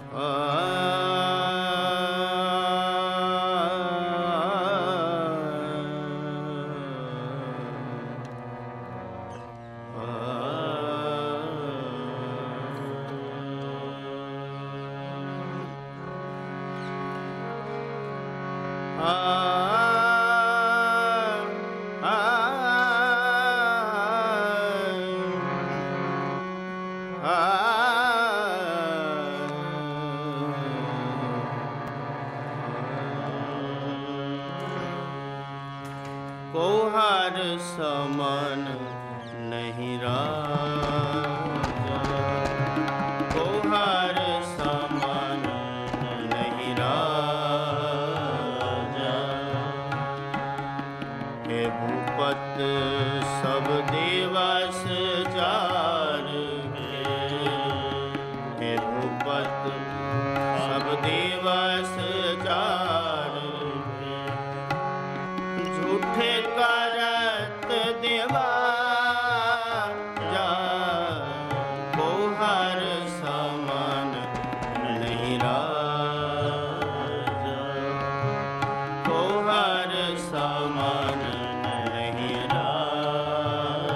को हर समन नहीं राजा, को हर समन नहीं राजा। हे भूपत सब दिवस चार के, हे भूपत सब दिवस चार के। झूठे करत देवा जा, को हर समन नहीं राजा, को हर समन नहीं राजा।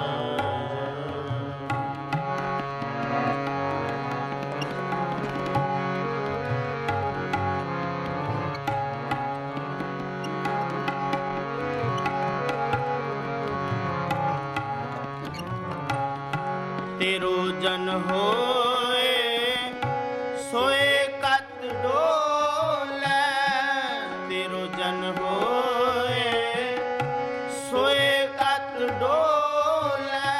तेरो जन होए सोए कत डोले, तेरो जन होए सोए कत डोले।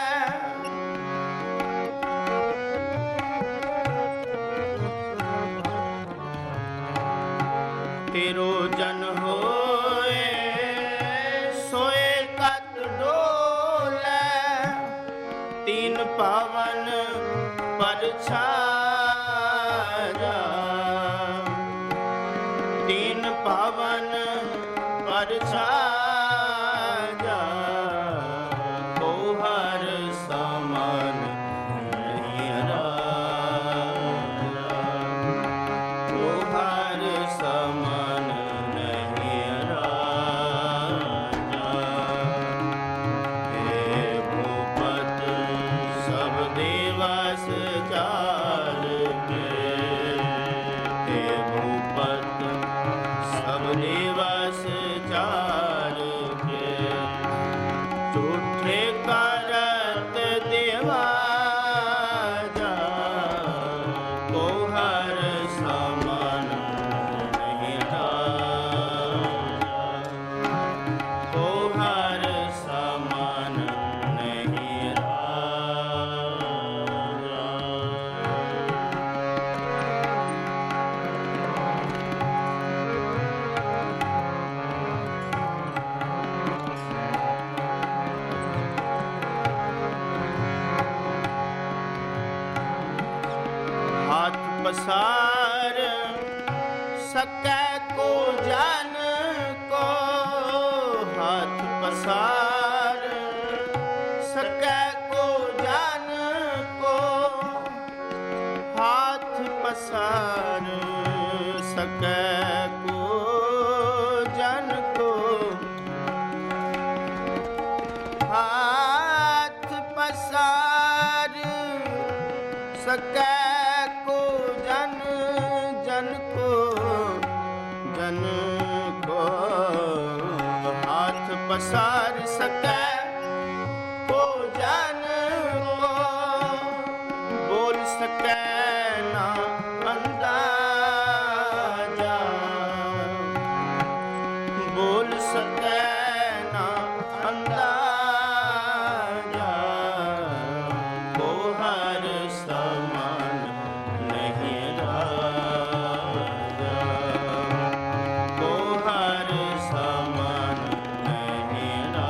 तेरो जन होए सोए कत डोले। तीन पावन पर छाया, तीन पावन पर छाया। को हर समन नहीं राजा, को हर समन नहीं राजा। हे भूपत सब दिवस चार के, हे भूपत सब दिवस चार के। झूठे करत देवा जा, को हर समन नहीं राजा, को हर समन नहीं राजा। हाथ पसार सकै को जान को, हाथ पसार सकै को जान को। हाथ पसार सकै को जान को। हाथ पसार सकै को जन जन को, जन को। हाथ पसार सकै को जन को। बोल सकै ना अंदाजा, बोल सकै ना अंदाजा। को हर समन नहीं राजा, को हर समन नहीं राजा।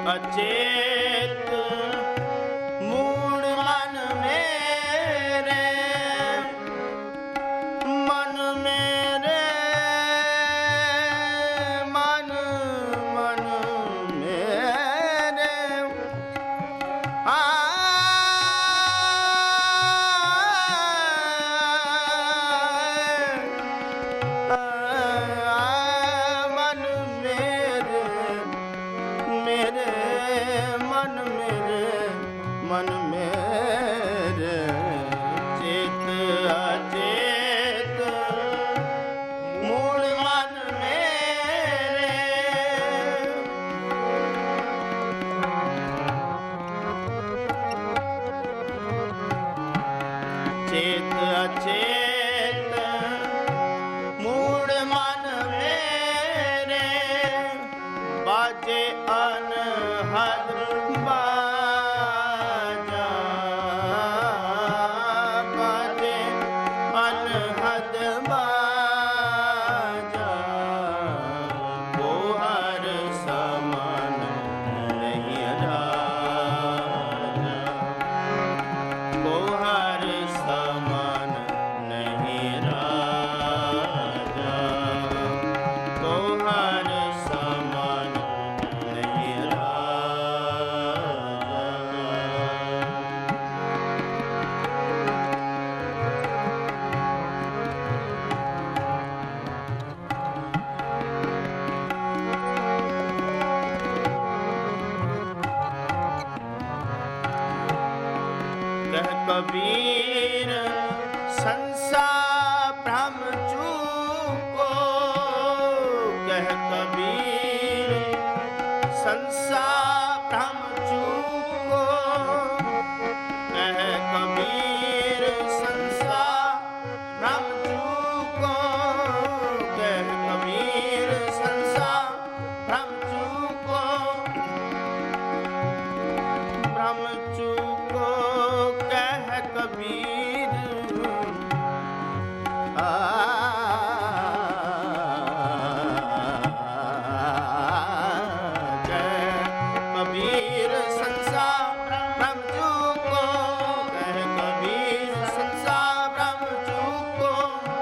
अचेत मूड मन मेरे, मन मेरे, मन मन मेरे, मन मेरे, मेरे मन मेरे, मन मेरे, चेत अचेत मूल मन मेरे, चेत अचेत मूड मन मेरे, बाजे अनहद बाजा, बाजे अनहद बाजा, को हर समान नहीं राजा, को हर समान नहीं राजा, को हर समान नहीं कह कबीर संसार भ्रम चूको, कह कबीर संसार भ्रम चूको, कह कबीर संसार भ्रम चूको, कह कबीर संसार भ्रम चूको, भ्रम चूको कह कबीर, कबीर संसार भ्रम चूको, कह कबीर संसार भ्रम चूको,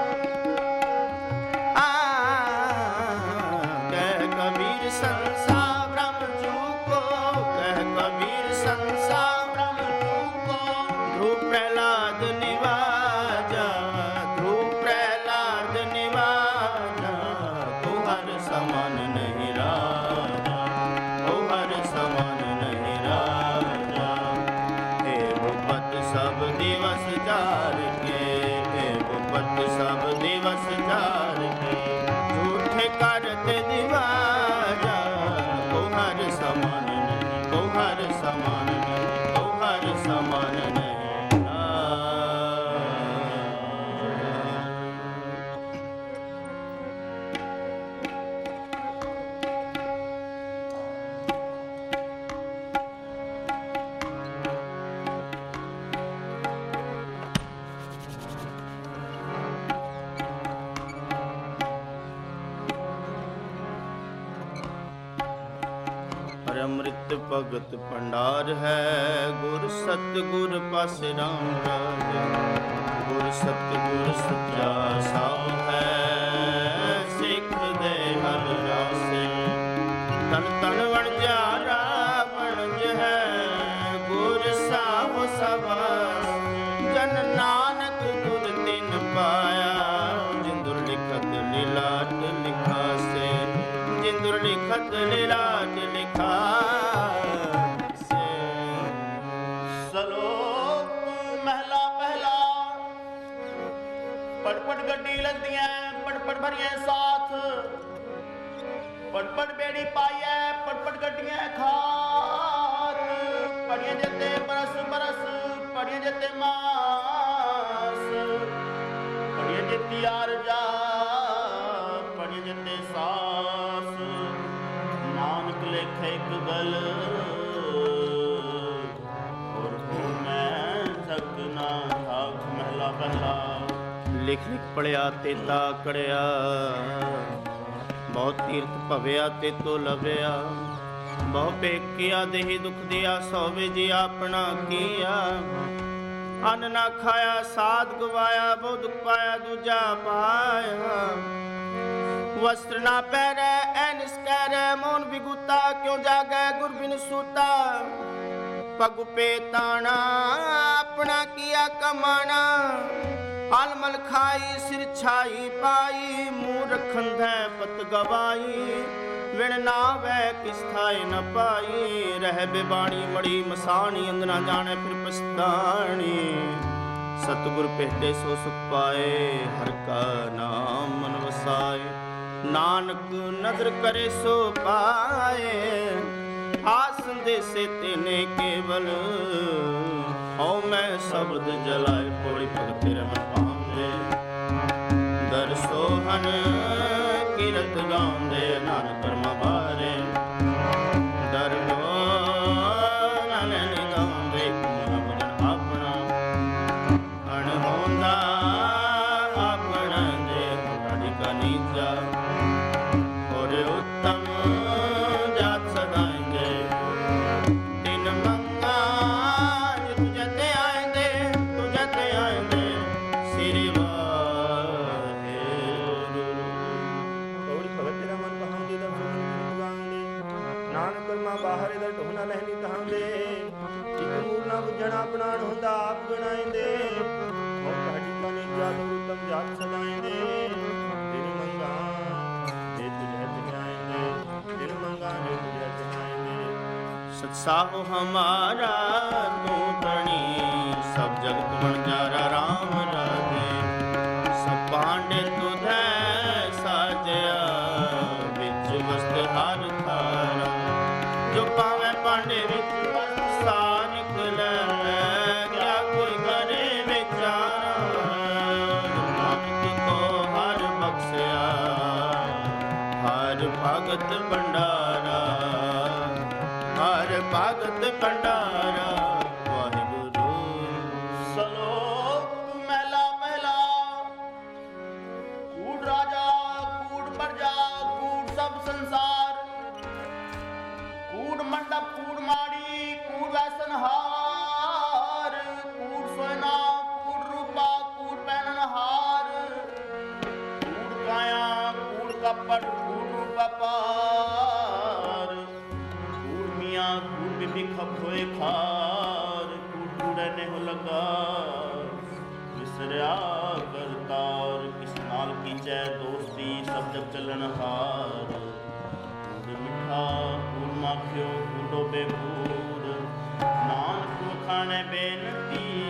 कह कबीर संसार भ्रम चूको, कह कबीर संसार भ्रम चूको, ध्रुव प्रहलाद निवाजा, ध्रुव प्रहलाद निवाजा, को हर समान नहीं राजा, को हर समान नहीं राजा, हे भूपत सब दिवस जार के, हे भूपत सब दिवस जार के, झूठे करते दिवाजा, को हर समान नहीं, को हर समान नहीं, को हर समान नहीं अमृत भगत भंडार है, गुर सतगुर पासे राम राज, गुर सतगुर सत्या साव है, सिख दे हर रासे, तन तन वणजा रावण है, गुर साव सवास, जन नानक गुर तिन पाया, जिंदुर लिखत लीलाट लिखा से, जिंदुर लिखत लीलाट लिखा से। सलोक महला पहला, पटपट गड्डी लदियां पटपट भरियां साथ, पटपट बेड़ी पाइए पटपट गड्डियां खात, पड़ियां जते बरस बरस, पड़ियां जते मास, पड़ियां जती आरजा, पड़ियां जते सास, नानक लेखे एक गल, और हो मैं सकना आख महला पहला। लिख लिख पढ़िया ते ताकड़िया, बहुत तीर्थ भविया ते तो लभया, ਬਹੁ ਪੇਕਿਆ ਦੇਹੀ ਦੁਖ ਦਿਆ, ਸੋਵੇ ਜੀ ਆਪਣਾ ਕੀਆ। ਅੰਨ ਨਾ ਖਾਇਆ ਸਾਧ ਗਵਾਇਆ, ਬਹੁ ਦੁਖ ਪਾਇਆ ਦੂਜਾ ਪਾਇਆ। ਵਸਤਰ ਨਾ ਪਹਿਰੈ ਐਨਿਸ ਕਹਿਰੈ, ਮੋਨ ਬਿਗੁਤਾ ਕਿਉ ਜਾਗੈ ਗੁਰ ਬਿਨ ਸੂਤਾ। ਪਗ ਪੇਤਾਣਾ ਆਪਣਾ ਕੀਆ ਕਮਾਣਾ, ਆਲਮਲ ਖਾਈ ਸਿਰ ਛਾਈ ਪਾਈ। ਮੂੰਹ ਰਖੰਧੈ ਪਤ ਗਵਾਈ, ਵਿਣ ਨਾਵੈ ਕਿਸ ਥਾਇ ਨ ਪਾਈ। ਰਹਿ ਬਿਬਾਣੀ ਮੜੀ ਮਸਾਣੀ, ਅੰਗ ਨਾ ਜਾਣੈ ਫਿਰ ਪਛਤਾਣੀ। ਸਤਿਗੁਰ ਭੇਟੇ ਸੋ ਸੁਖ ਪਾਏ, ਹਰਿ ਕਾ ਨਾਮ ਮਨ ਵਸਾਏ। ਨਾਨਕ ਨਦਰ ਕਰੇ ਸੋ ਪਾਏ, ਆਸ ਸੰਦੇਸੇ ਤੇਨੇ ਕੇਵਲ। ਹਉ ਮੈਂ ਸ਼ਬਦ ਜਲਾਏ, ਪੋੜੀ ਭਗਤ ਰਮਨ ਪਾਉਂਦੇ। ਦਰ ਸੋਹਨ ਕੀਰਤ ਗਾਉਂਦੇ, ਨਾਨਕ ਕਰਮਾ ਬਾਰੇ। ਦਰ ਨਾਨਕ ਗਾਉਂਦੇ, ਮਨ ਭਜਨ ਆਪਣਾ। ਅਣਹੋਂਦਾ ਆਪਣਾ ਦੇ, ਤੁਹਾਡੀ ਕਾ ਨੀਚਾ। ਔਰ ਉੱਤਮ ਜਾਤ ਸਦਾਏਂਗੇ, ਤਿਨ ਮੰਗਾ ਤੁਝੇ ਤੇ ਆਏਂਗੇ, ਤੁਝੇ ਤੇ ਆਏਂਗੇ ਸਿਰੀ ਵਾਹਿਗੁਰੂ। ਕੌੜੀ ਭਗਤ ਤੇਰਾ ਮਨ ਬਹਾਉਂਦੇ, ਦਰ ਸੋਹਣ ਕੀਰਤ ਗਾਉਂਦੇ। ਨਾਨਕ ਕਰਮਾ ਬਾਹਰ ਦਰ ਢੋਣਾ ਲਹਿਨੀ ਤਹਾਉਂਦੇ। ਇੱਕ ਮੂਲ ਨਾ ਬੁੱਝਣ ਆਪਣਾ ਹੁੰਦਾ, ਆਪ ਗਣਾਏਂਦੇ। ਔਰ ਤੁਹਾਡੀ ਕਾ ਨੀਚਾ, ਔਰ ਉੱਤਮ ਜਾਤ ਸਦਾਏਂਦੇ। ਤਿਨ ਮੰਗਾ ਜੇ ਤੁਝੇ ਤੇ ਆਏਂਗੇ, ਤਿਨ ਮੰਗਾ ਜੇ ਤੁਝੇ ਤੇ ਆਏਂਗੇ। ਸਤਸਾਹੁ ਹਮਾਰਾ ਤੂੰ ਧਣੀ, ਸਭ ਜਗਤ ਵਣਜਾਰਾ ਰਾਮ ਰਾਜੇ। ਸਭ ਪਾਂਡੇ ਤੁਧੈ ਸਾਜਿਆ, ਵਿੱਚ ਵਸਤ ਹਰ ਥਾਰਾ। ਜੋ ਪਾਵੈ ਪਾਂਡੇ ਵਿੱਚ ਵਸਤ ਸਾ ਨਿਕਲੈ, ਕਿਆ ਕੋਈ ਕਰੇ ਵਿਚਾਰਾ। ਨਾਨਕ ਕੋ ਹਰ ਬਖਸ਼ਿਆ, ਹਰ ਭਗਤ ਭੰਡਾਰਾ। ਹਰ ਭਗਤ ਭੰਡਾਰਾ ਵਾਹਿਗੁਰੂ। ਸਲੋਕ ਮਹਿਲਾ ਪਹਿਲਾ। ਕੂੜ ਰਾਜਾ ਕੂੜ ਪ੍ਰਜਾ, ਕੂੜ ਸਭ ਸੰਸਾਰ। ਕੂੜ ਮੰਡਪ ਕੂੜ ਮਾੜੀ, ਕੂੜ ਵੈਸਨਹਾਰ। ਕੂੜ ਸੋਇਨਾ ਕੂੜ ਰੂਪਾ, ਕੂੜ ਪਹਿਨਨਹਾਰ। ਕੂੜ ਕਾਇਆ ਕੂੜ ਕਪਟ, ਕੂੜ ਰੂਪਾ ਪਾਰ। ਕੂੜ ਮੀਆਂ ਕੂੜ ਬੀਬੀ ਖਪ ਹੋਏ ਖਾਰ। ਕੂੜ ਕੂੜੇ ਨੇ ਹੋ ਲਗਾ, ਵਿਸਰਿਆ ਕਰਤਾਰ। ਕਿਸ ਨਾਲ ਕੀਚੈ ਦੋਸਤੀ, ਸਭ ਜਗ ਚੱਲਣਹਾਰ। ਕੂੜ ਮਿੱਠਾ ਕੂੜ ਮਾਖਿਓ, ਕੂੜੋ ਬੇਕੂੜ। ਨਾਨਕ ਵਖਾਣੈ ਬੇਨਤੀ,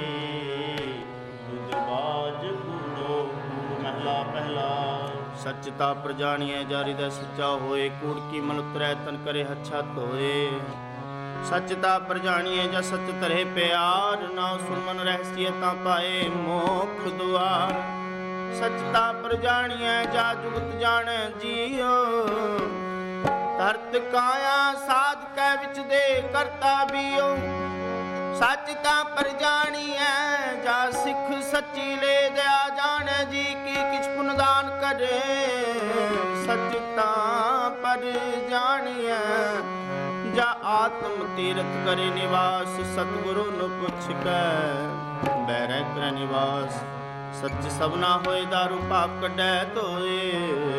ਦੁਧਬਾਜ ਕੂੜੋ ਕੂੜ ਮਹਿਲਾ ਪਹਿਲਾ। ਸੱਚਤਾ ਪ੍ਰਜਾਣੀਐ, ਜਾ ਹਿਰਦੈ ਸੱਚਾ ਹੋਏ। ਕੂੜ ਕੀ ਮਨ ਉਤਰੈ, ਤਨ ਕਰੇ ਹੱਛਾ ਧੋਏ। ਸੱਚਤਾ ਪ੍ਰਜਾਣੀਐ, ਜਾ ਸੱਚ ਧਰੇ ਪਿਆਰ। ਨਾਉ ਸੁਨ ਮਨ ਰਹਿਸੀਐ, ਤਾਂ ਪਾਏ ਮੋਖ ਦੁਆਰ। ਸੱਚਤਾ ਪ੍ਰਜਾਣੀਐ, ਜਾ ਜੁਗਤ ਜਾਣੈ ਜੀਉ। ਧਰਤ ਕਾਇਆ ਸਾਧ ਕੈ ਵਿੱਚ ਦੇ, ਕਰਤਾ ਬੀਉ। ਸੱਚ ਤਾਂ ਪ੍ਰਜਾਣੀਐ, ਜਾ ਸਿੱਖ ਸੱਚੀ ਲੈ ਦਿਆ ਜਾਣੈ ਜੀ। ਕੀ ਕਿਛ ਪੁਨ ਦਾਨ ਕਰੇ, ਸੱਚ ਤਾਂ ਪ੍ਰਜਾਣੀਐ। ਜਾ ਆਤਮ ਤੀਰਥ ਕਰੇ ਨਿਵਾਸ। ਸਤਿਗੁਰੂ ਨੂੰ ਪੁੱਛ ਕੈ ਬੈਰੈ ਕਰੈ ਨਿਵਾਸ। ਸੱਚ ਸਭਨਾ ਹੋਏ, ਦਾਰੂ ਪਾਪ ਕੱਢੈ ਧੋਏ।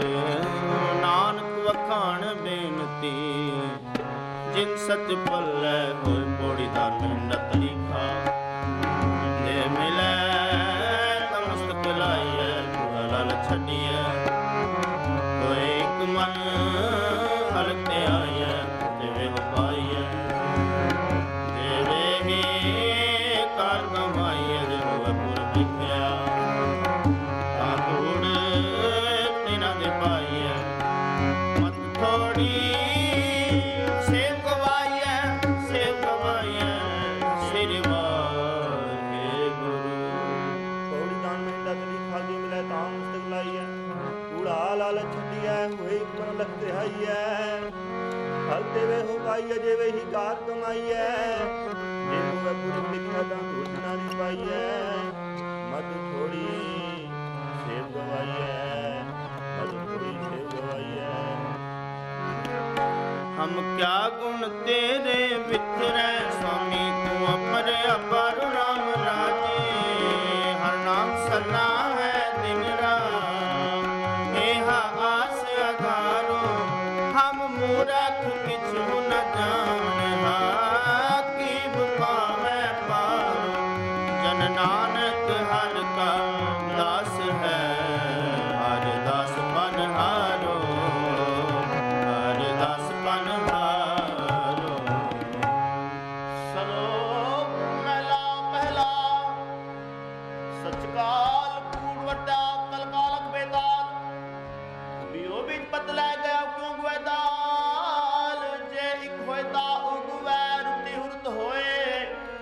ਨਾਨਕ ਵਖਾਣ ਬੇਨਤੀ, ਜਿਨ ਸੱਚ ਪੱਲੇ ਹੋਏ। ਪੌੜੀ ਦਾ ਮਿੰਨਤ ਲਿਖਾ, ਜੇ ਮਿਲੈ ਤਾਂ ਮਸਤਕ ਲਾਈਐ। ਕੂੜਾ ਲਲ ਛੱਡੀਐ, ਹੋਏ ਇੱਕ ਮਨ ਹਲਕ ਤੇ ਆਈਐ। ਜਿਵੇਂ ਹੋ ਪਾਈਐ, ਜਿਵੇਂ ਹੀ ਕਾਰ ਕਮਾਈਐ। ਜੇ ਹੋਵੇ ਪੁਰ ਵਿਖਿਆ, ਤਾਂ ਕੂੜ ਤਿਨਾਂ ਦੇ ਪਾਈਐ। ਮਤ ਥੋੜੀ ਸੇਵ ਗਵਾਈਐ, ਸੇਵ ਗਵਾਈਐ ਸਿਰਿ ਵਾਹਿਗੁਰੂ। ਕੌੜੀ ਦਾਨ ਮਹਿੰਦਾ ਤਲੀ ਖਾਦੀ ਮਿਲੈ, ਤਾਂ ਮਸਤਕ ਲਾਈਐ। ਕੂੜਾ ਲਾਲ ਛੱਡੀਐ, ਹੋਏ ਇੱਕ ਮਨ ਲਖ ਤਿਹਾਈਐ। ਫਲ ਦੇਵੇ ਹੋ ਪਾਈਐ, ਜਿਵੇਂ ਹੀ ਕਾਰ ਕਮਾਈਐ। ਜੇ ਹੋਵੇ ਪੁਰਬ ਲਿਖਿਆ, ਤਾਂ ਘੋਟਣਾ ਦੀ ਪਾਈਐ। ਮਤ ਥੋੜੀ ਸੇਵ ਗਵਾਈਐ, ਮਤ ਥੋੜੀ ਸੇਵ ਗਵਾਈਐ। ਹਮ ਧਰਮ ਕਿਆ ਗੁਣ ਤੇਰੇ ਵਿਚਰੈ, ਸੁਆਮੀ ਤੂੰ ਅਪਰ ਅਪਰ ਰਾਮ ਰਾਜੇ। ਹਰ ਨਾਮ ਸਰਨਾ ਹੈ ਦਿਨ ਰਾਤ, ਏਹਾ ਆਸ ਅਧਾਰੋ, ਹਮ ਮੂਰਖ ਕਿਛੁ ਨ ਜਾਣਿਆ, ਕੀ ਪਾਵੈ ਪਾਰੋ। ਜਨ ਨਾਨਕ ਹਰਿ ਕਾ ਦਾਸ ਹੈ, ਹਰਿ ਦਾਸ ਬਨਹਾਰੋ, ਹਰਿ ਦਾਸ ਬਨਹਾਰੋ। ਸਲੋਕ ਮਹਿਲਾ ਪਹਿਲਾ। ਸਚ ਕਾਲ ਕੂੜ ਵੱਡਾ ਕਲ ਕਾਲਕ ਬੇਤਾਲ, ਬਿਓ ਵਿੱਚ ਪਤ ਲੈ ਗਿਆ ਕਿਉਂ ਗਵੇਦਾਲ। ਜੇ ਇੱਕ ਹੋਏ ਤਾ ਉਗਵੈ ਰੁੱਤੀ ਹੁਰਤ ਹੋਏ,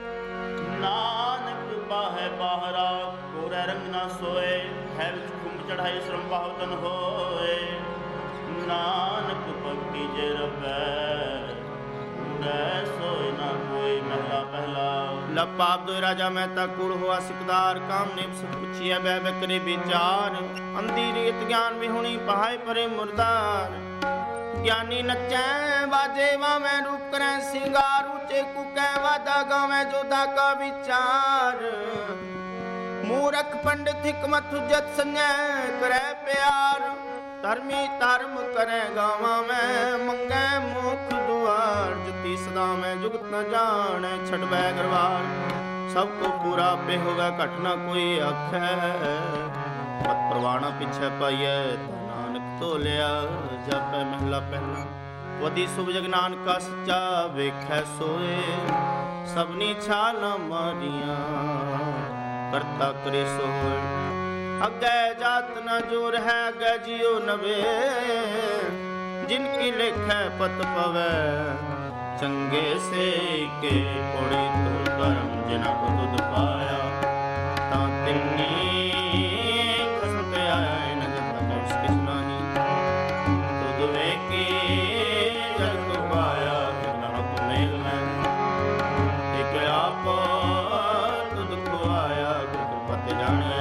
ਨਾਨਕ ਬਾਹੈ ਬਾਹਰਾ ਕੋਰੈ ਰੰਗ ਨਾ ਸੋਏ। ਹੈ ਵਿੱਚ ਖੁੰਭ ਚੜਾਈ ਸ਼ਰਮ ਬਾਹਤਨ ਹੋਏ, ਨਾਨਕ ਭਗਤੀ ਜੇ ਰਬੈ ਉੜੈ ਸੋਇ ਨਾ ਕੋਈ। ਮਹਿਲਾ ਪਹਿਲਾ। ਲਪ ਪਾਪ ਦੋਇ ਰਾਜਾ ਮਹਿਤਾ ਕੂੜ ਹੋਆ ਸਿਕਦਾਰ, ਕਾਮ ਨੇਮ ਸਭ ਪੁੱਛਿਆ ਬਹਿ ਬਹਿ ਕਰੇ ਵਿਚਾਰ। ਅੰਧੀ ਰੀਤ ਗਿਆਨ ਵਿਹੁਣੀ ਪਹਾਏ ਪਰੇ ਮੁਰਦਾਰ। ਗਿਆਨੀ ਨੱਚੈ ਬਾਜੇ ਵਾਵੇਂ ਰੂਪ ਕਰੈ ਸਿੰਗਾਰ, ਉੱਚੇ ਕੁਕੈ ਵਾਦਾ ਗਾਵੇਂ ਜੋਧਾ ਕਾ ਵਿਚਾਰ। ਮੂਰਖ ਪੰਡਿਤ ਹਿਕਮਤ ਹੁਜਤ ਸੰਜੈ ਕਰੈ ਪਿਆਰ, ਧਰਮੀ ਧਰਮ ਕਰੈ ਗਾਵਾਂ ਮੈਂ ਮੰਗੈ ਮੁਖ ਦੁਆਰ। ਜਤੀ ਸਦਾ ਮੈਂ ਜੁਗਤ ਨ ਜਾਣੈ ਛਡਵੈ ਗਰਵਾਰ, ਸਭ ਕੋ ਪੂਰਾ ਪੇ ਹੋਗਾ ਘਟ ਨ ਕੋਈ ਆਖੈ। ਮਤ ਪ੍ਰਵਾਣਾ ਪਿਛੈ ਪਾਈਐ ਨਾਨਕ ਤੋਲਿਆ, ਜਪੈ ਮਹਿਲਾ ਪਹਿਲਾ। ਵਦੀ ਸੁਭ ਜਗ ਨਾਨਕਾ ਸੱਚਾ ਵੇਖੈ ਸੋਏ, ਸਭਨੀ ਛਾਲਾਂ ਮਾਰੀਆਂ ਕਰਤਾ ਕਰੇ ਸੋਏ। ਅੱਗੇ ਜਾਤ ਨ ਜੋਰ ਹੈ ਅੱਗੇ ਜਿਉ ਨਵੇ, ਜਿਨ ਕੀ ਲੇਖੈ ਪਤ ਪਵੈ ਚੰਗੇ ਸੇ ਕੇ। ਕੋੜੀ ਤੋ ਧਰਮ ਜਿਨਾ ਕੋ ਤੁਧ ਪਾਇਆ, ਤਾਂ ਤਿੰਨੀ ਖਸਮ ਤੇ ਆਇਆ। ਇਨ ਜਨ ਉਸ ਕਿਛ ਨਾਹੀ, ਤੁਧ ਵੇਖੀ ਜਗ ਕੋ ਪਾਇਆ। ਕਿਨਾ ਕੋ ਮੇਲ ਮੈਂ ਇਕ ਆਪ ਤੁਧ ਕੋ ਆਇਆ, ਗੁਰ ਪਤ ਜਾਣਿਆ।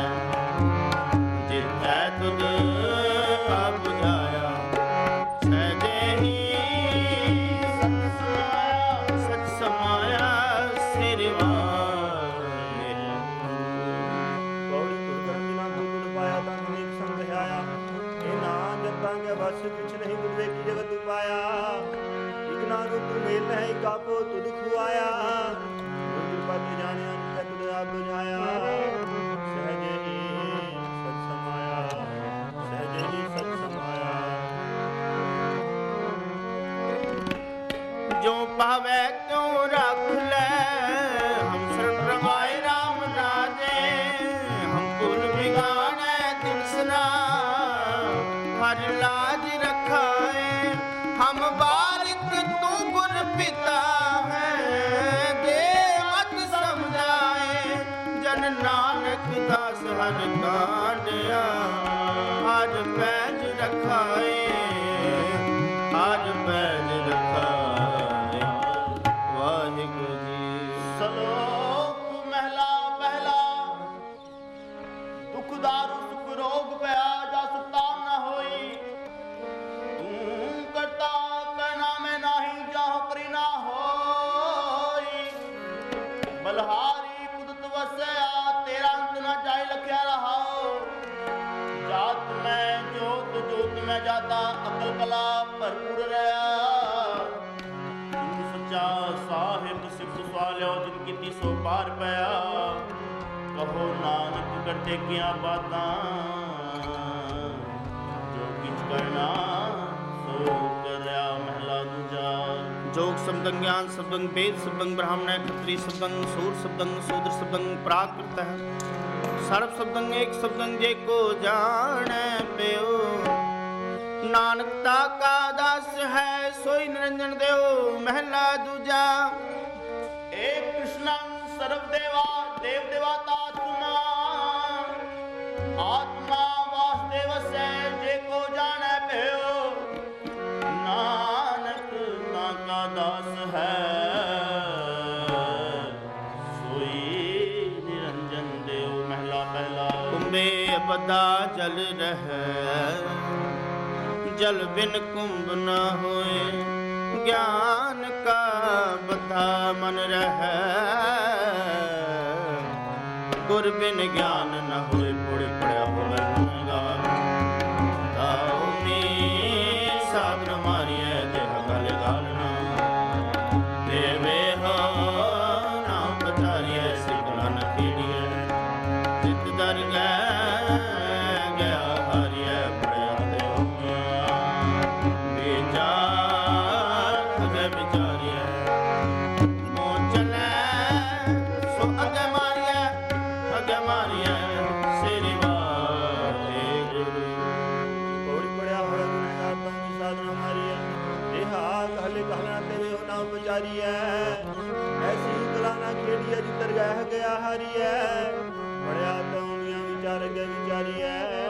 ਜਿਤੈ ਤੁਧ ਆਪ ਬੁਝਾਇਆ, ਸਹਿਜੇ ਹੀ ਸਚ ਸਮਾਇਆ। ਸਿਰਵਾਏ ਪੌੜੀ ਤੁਧ ਕਰਮ ਜਿਨਾ ਕੋ ਤੁਧ ਪਾਇਆ, ਤਾਂ ਅਨੇਕ ਸੰਗ ਵਿਹਾਇਆ। ਇਹ ਨਾ ਜਨਤਾ ਕੇ ਵਸ ਕੁਛ ਨਹੀਂ, ਤੁਧ ਵੇਖੀ ਜਗਤ ਉਪਾਇਆ। ਇਕ ਨਾ ਰੂਪ ਤੂੰ ਮੇਲ ਹੈ, ਇਕ ਆਪੋ ਤੁਧ ਖੁਆਇਆ। ਗੁਰ ਕਿਰਪਾ ਤੇ ਜਾਣਿਆ, ਜਿਤੈ ਤੁਧ ਆਪ ਬੁਝਾਇਆ। ਸਹਿਜੇ ਹੀ ਸਚ ਸਮਾਇਆ, ਸਹਿਜੇ ਹੀ ਸਚ ਸਮਾਇਆ। ਜੋ ਪਾਵੈ ਕਿਉ ਰੱਖ ਲੈ, ਹਮ ਸ਼ਰਨ ਰਵਾਏ ਰਾਮ ਰਾਜੇ। ਹਮ ਭੁਲ ਬਿਗਾੜੈ ਤਿਨਸਨਾ, ਹਰਿ ਲਾਜ ਰਖਾਏ। ਹਮ ਬਾਰਿਕ ਤੂੰ ਗੁਰ ਪਿਤਾ ਹੈ, ਦੇ ਮਤ ਸਮਝਾਏ। ਜਨ ਨਾਨਕ ਦਾਸ ਹਰ ਕਾਢਿਆ, ਹਰ ਪੈਜ ਰਖਾਏ, ਹਰ ਪੈਜ ਰਖਾਏ। ਵਾਹਿਗੁਰੂ ਜੀ। ਸਲੋਕ ਮਹਿਲਾ ਪਹਿਲਾ। ਦੁਖ ਦਾਰੂ ਸੁਖ ਰੋਗ ਪਿਆ, ਜਾ ਸੁਤਾਮ ਨਾ ਹੋਈ। ਤੂੰ ਕਰਤਾ ਕਰਨਾ ਮੈਂ ਨਾਹੀ, ਜਾਹੁ ਕਰੀ ਨਾ ਹੋਈ। ਬਲਹਾਰੀ ਕੁਦਤ ਵਸਿਆ, ਤੇਰਾ ਅੰਤ ਨਾ ਜਾਇ ਲਖਿਆ ਰਹਾਓ। ਜਾਤ ਮੈਂ ਜੋਤ ਜੋਤ ਮੈਂ ਜਾਤਾ, ਅਕਲ ਕਲਾ ਭਰਪੂਰ ਰਹਾ। ਤੂੰ ਸੱਚਾ ਸਾਹਿਬ ਸਿਫਤ ਸਵਾਲਿਓ, ਜਿਨ ਕੀਤੀ ਸੋ ਪਾਰ ਪਿਆ। ਕਹੋ ਨਾਨਕ ਕਰਤੇ ਕੀਆਂ ਬਾਤਾਂ, ਜੋ ਕਿਛ ਕਰਨਾ ਸੋ ਕਰਿਆ। ਮਹਿਲਾ ਦੂਜਾ। जोग शब्दं ज्ञान शब्दं वेद शब्दं ब्राह्मण क्षत्रिय शब्दं सूर शब्दं शूद्र शब्दं प्राकृत है। सर्व शब्दं एक शब्दं जे को जाने प्यो। नानकता का दास है सोई निरंजन देव। महला दूजा। एक कृष्णं सर्व देवा देव देवाता आत्मा। आत्मा वासुदेव से जे को जाने प्यो। नानक का दास है सोई निरंजन देव। महला पहला। कुंभे बदा जल रहे जल बिन कुंभ न होए। ਗਿਆਨ ਕਾ ਬਤਾ ਮਨ ਰਹਿ, ਗੁਰ ਬਿਨ ਗਿਆਨ ਨ ਹੋਏ ਪੁੜੇ ਪੜਿਆ ਹੋਵੇ ਗੁਨਾਗਾ। ਤਾਉ ਮੀ ਸਾਧਨ ਮਾਰੀਐ ਜਿਹ ਗਲ ਗਾਲਣਾ, ਦੇਵੇ ਹੋ ਨਾਮ ਬਚਾਰੀਐ ਸਿਗਲਾ ਨ ਖੇੜੀਐ। ਜਿਤ ਦਰ ਗੈ ਗਿਆ ਹਾਰੀਐ ਪੜਿਆ ਤੇ ਹੋਈਆ, ਵਿਚਾਰ ਅਗੇ ਵਿਚਾਰੀਐ ਮੋਹ ਚਲੈ ਸੋ ਅਗੇ ਮਾਰੀਐ, ਅਗੇ ਮਾਰੀਐ ਸ੍ਰੀ ਵਾਹਿਗੁਰੂ। ਪੌੜੀ ਪੜਿਆ ਹੋਇਆ ਗੁਨਾਹਗਾਰ ਤਾਂ ਵੀ ਸਾਧਨਾ ਮਾਰੀਐ, ਇਹਾ कहले कहना तेरे हो नाम विचारीਐ। ऐसी कला ना खेड़ीਐ जितर गह ਗਿਆ ਹਾਰੀਐ, ਪੜਿਆ ਤਾਂ ਉਨੀਆਂ ਵਿਚਾਰ ਅਗੇ ਵਿਚਾਰੀਐ।